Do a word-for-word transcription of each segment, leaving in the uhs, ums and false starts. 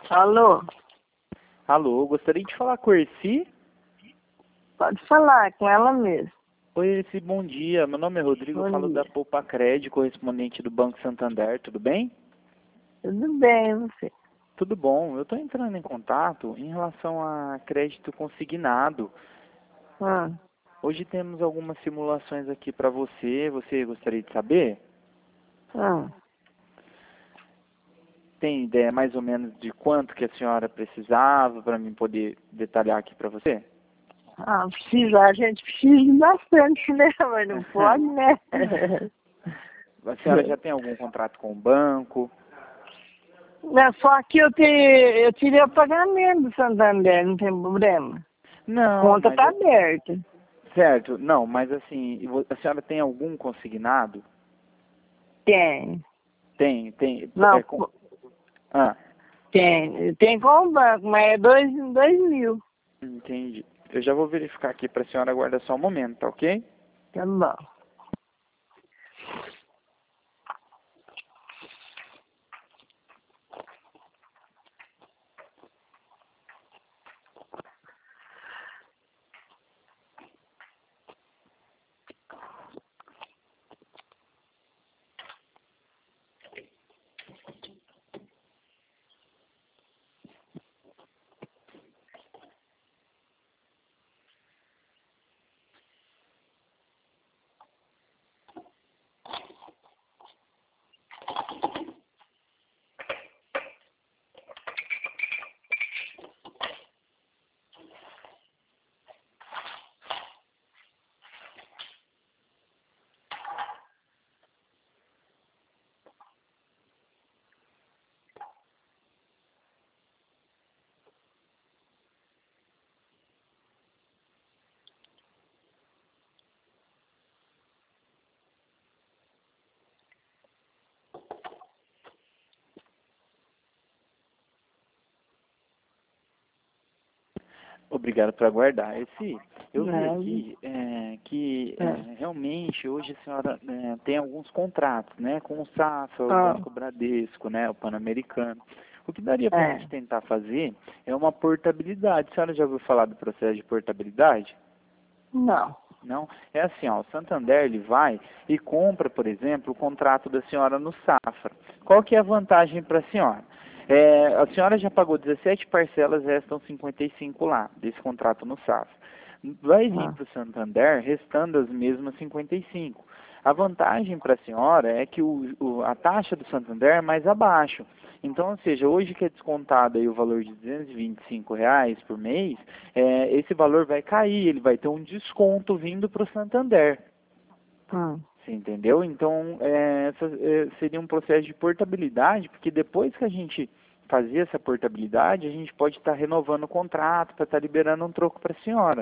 Alô? Alô, gostaria de falar com a Erci. Pode falar, com ela mesmo. Oi, Erci, bom dia. Meu nome é Rodrigo, Bom eu falo dia. da Poupa Cred, correspondente do Banco Santander, tudo bem? Tudo bem, e você? Tudo bom. Eu estou entrando em contato em relação a crédito consignado. Ah, Hoje temos algumas simulações aqui para você. Você gostaria de saber? ah. Tem ideia mais ou menos de quanto que a senhora precisava para mim poder detalhar aqui para você? Ah, precisa, a gente precisa bastante, né? Mas não pode, né? A senhora já tem algum contrato com o banco? Não, só que eu, te, eu tirei o pagamento do Santander, não tem problema. Não, Conta mas... tá aberta. Certo, não, mas assim, a senhora tem algum consignado? Tem. Tem, tem. Não, É, com... Ah, tem. Tem com o banco, mas é dois, dois mil. entendi. Eu já vou verificar aqui para a senhora, aguarda só um momento, tá ok? Tá bom. Obrigado por aguardar. Esse, eu vi Não, aqui é, que é. é, realmente hoje a senhora é, tem alguns contratos, né, com o Safra, o Ah, Banco Bradesco, né, o Pan-Americano. O que daria para a é. gente tentar fazer é uma portabilidade. A senhora já ouviu falar do processo de portabilidade? Não. Não, é assim, ó, o Santander ele vai e compra, por exemplo, o contrato da senhora no Safra. Qual que é a vantagem para a senhora? É, a senhora já pagou dezessete parcelas, restam cinquenta e cinco lá, desse contrato no Safra. Vai vir Ah. para o Santander restando as mesmas cinquenta e cinco. A vantagem para a senhora é que o, o, a taxa do Santander é mais abaixo. Então, ou seja, hoje que é descontado aí o valor de duzentos e vinte e cinco reais por mês, é, esse valor vai cair, ele vai ter um desconto vindo para o Santander. Ah. Você entendeu? Então, é, essa, é, seria um processo de portabilidade, porque depois que a gente fazer essa portabilidade, a gente pode estar renovando o contrato para estar liberando um troco para a senhora.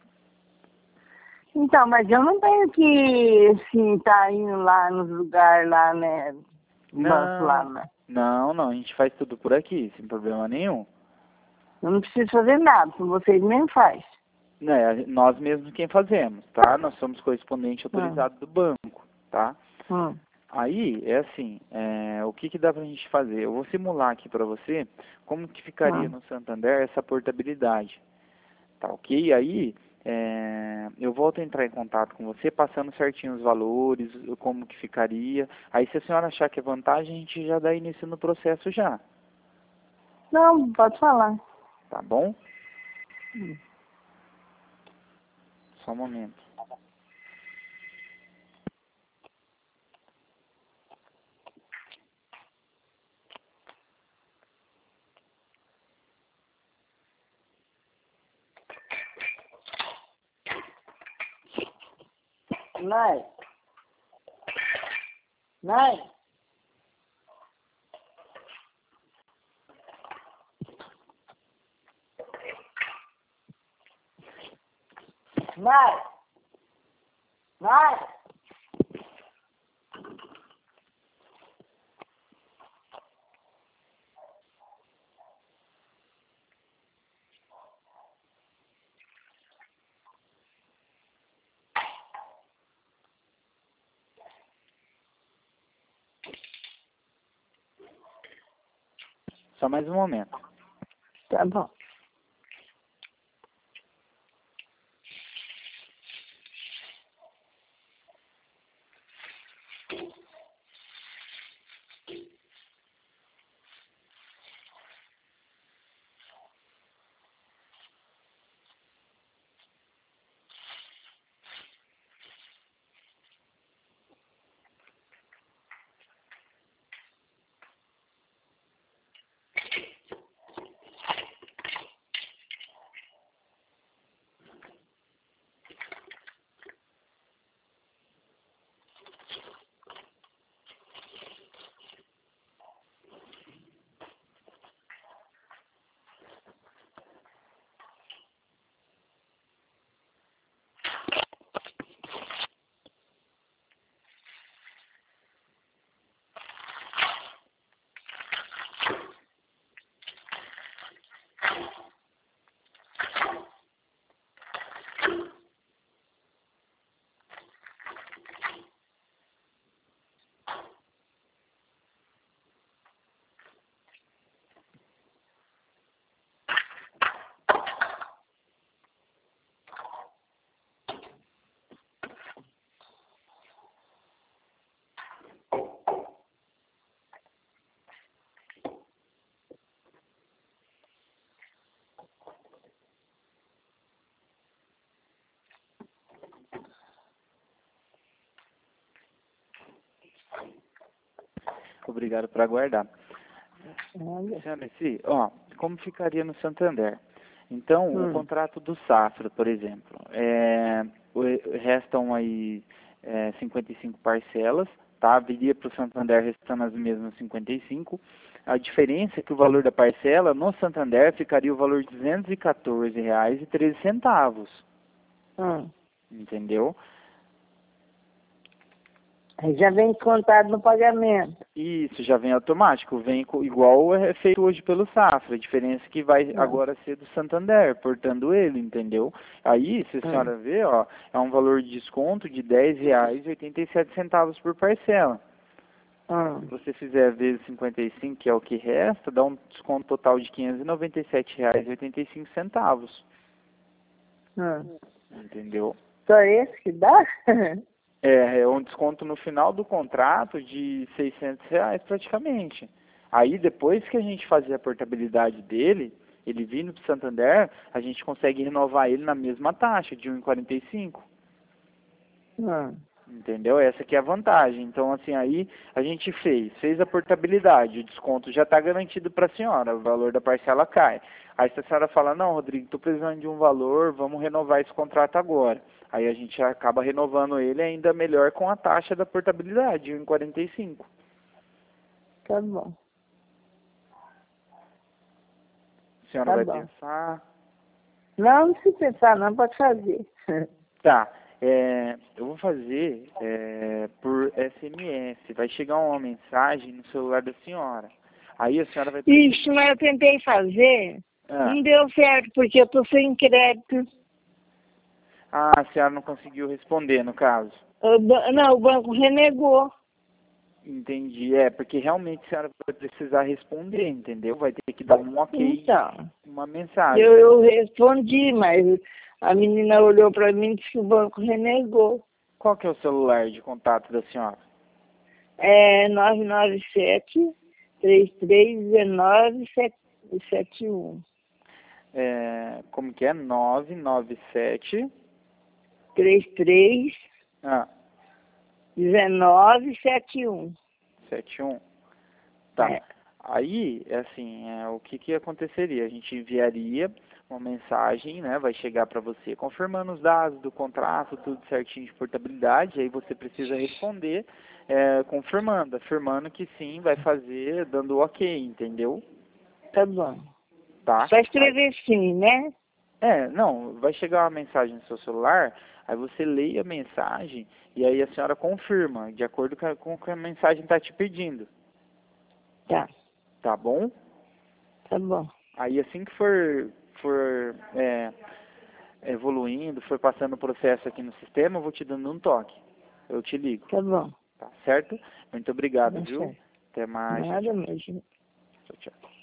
Então, mas eu não tenho que, assim, tá indo lá nos lugares lá, né? No banco lá, Não, né? não, não, a gente faz tudo por aqui, sem problema nenhum. Eu não preciso fazer nada, vocês nem faz. É, nós mesmos quem fazemos, tá? Nós somos correspondente Ah. autorizado do banco, tá? Hum. Aí, é assim, é, o que, que dá pra gente fazer? Eu vou simular aqui para você como que ficaria Ah. no Santander essa portabilidade, tá ok? Aí, é, eu volto a entrar em contato com você, passando certinho os valores, como que ficaria. Aí, se a senhora achar que é vantagem, a gente já dá início no processo já, Não, pode falar. tá bom? Hum. Só um momento. Nai. Nai. Nai. Nai. Só mais um momento. Tá bom. Obrigado por aguardar. Olha. Senhora, esse, ó, como ficaria no Santander? Então, Hum. o contrato do Safra, por exemplo, é, o- restam aí é, cinquenta e cinco parcelas, tá? Viria para o Santander restando as mesmas cinquenta e cinco. A diferença é que o valor da parcela no Santander ficaria o valor de duzentos e quatorze reais e treze centavos, Hum. entendeu? Aí já vem contado no pagamento. Isso, já vem automático, vem co- igual é feito hoje pelo Safra, a diferença é que vai Hum. agora ser do Santander, portando ele, entendeu? Aí, se a Hum. senhora vê, ó, é um valor de desconto de dez reais e oitenta e sete centavos por parcela. Se Hum. você fizer vezes cinquenta e cinco, que é o que resta, dá um desconto total de quinhentos e noventa e sete reais e oitenta e cinco centavos, Hum. entendeu? Só esse que dá? É, é um desconto no final do contrato de seiscentos reais praticamente. Aí depois que a gente fazer a portabilidade dele, ele vindo para o Santander, a gente consegue renovar ele na mesma taxa, de um vírgula quarenta e cinco. Hum. Entendeu? Essa aqui é a vantagem. Então, assim, aí a gente fez, fez a portabilidade, o desconto já está garantido para a senhora, o valor da parcela cai. Aí se a senhora fala, não, Rodrigo, estou precisando de um valor, vamos renovar esse contrato agora. Aí a gente acaba renovando ele ainda melhor com a taxa da portabilidade, de um vírgula quarenta e cinco. Tá bom. A senhora Tá vai bom. pensar... Não, não precisa pensar, não, pode fazer. Tá, é, eu vou fazer é, por S M S, vai chegar uma mensagem no celular da senhora. Aí a senhora vai... Isso, mas eu tentei fazer, Ah. não deu certo, porque eu tô sem crédito. Ah, a senhora não conseguiu responder, no caso. O ba- não, o banco renegou. Entendi. É, porque realmente a senhora vai precisar responder, entendeu? Vai ter que dar um ok, Então, uma mensagem. eu, eu respondi, mas a menina olhou para mim e disse que o banco renegou. Qual que é o celular de contato da senhora? É nove nove sete, três três um nove, sete um. É, como que é? nove nove sete... três três Ah, um nove, sete um. sete um. Tá. É, Aí, é assim, é, o que que aconteceria? A gente enviaria uma mensagem, né? Vai chegar para você confirmando os dados do contrato, tudo certinho de portabilidade. Aí você precisa responder, é, confirmando, afirmando que sim, vai fazer, dando ok, entendeu? tá bom. Tá? Só escrever sim, né? É, não, vai chegar uma mensagem no seu celular, aí você lê a mensagem e aí a senhora confirma, de acordo com a- com o que a mensagem está te pedindo, Tá, tá bom? tá bom. Aí assim que for, for é, evoluindo, for passando o processo aqui no sistema, eu vou te dando um toque. Eu te ligo, Tá bom. tá certo? Muito obrigado, Tá viu? certo. Até mais. Nada mesmo. Tchau, tchau.